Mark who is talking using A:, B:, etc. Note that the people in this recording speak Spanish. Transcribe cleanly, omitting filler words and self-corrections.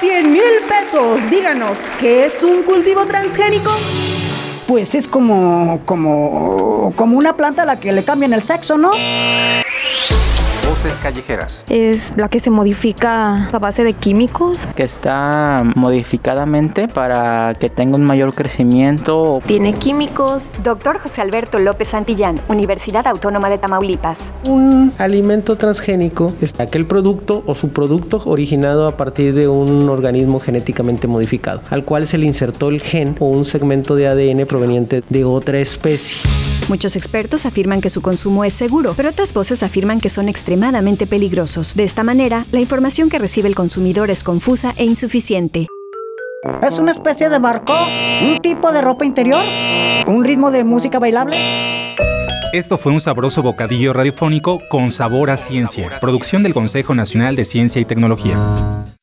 A: 100,000 pesos. Díganos, ¿qué es un cultivo transgénico?
B: Pues es como una planta a la que le cambian el sexo, ¿no?
C: Voces callejeras.
D: Es la que se modifica a base de químicos.
E: Que está modificadamente para que tenga un mayor crecimiento.
D: Tiene químicos.
F: Doctor José Alberto López Santillán, Universidad Autónoma de Tamaulipas.
G: Un alimento transgénico es aquel producto o subproducto originado a partir de un organismo genéticamente modificado, al cual se le insertó el gen o un segmento de ADN proveniente de otra especie.
F: Muchos expertos afirman que su consumo es seguro, pero otras voces afirman que son extremadamente peligrosos. De esta manera, la información que recibe el consumidor es confusa e insuficiente.
B: ¿Es una especie de barco? ¿Un tipo de ropa interior? ¿Un ritmo de música bailable?
H: Esto fue un sabroso bocadillo radiofónico con sabor a ciencia. Producción del Consejo Nacional de Ciencia y Tecnología.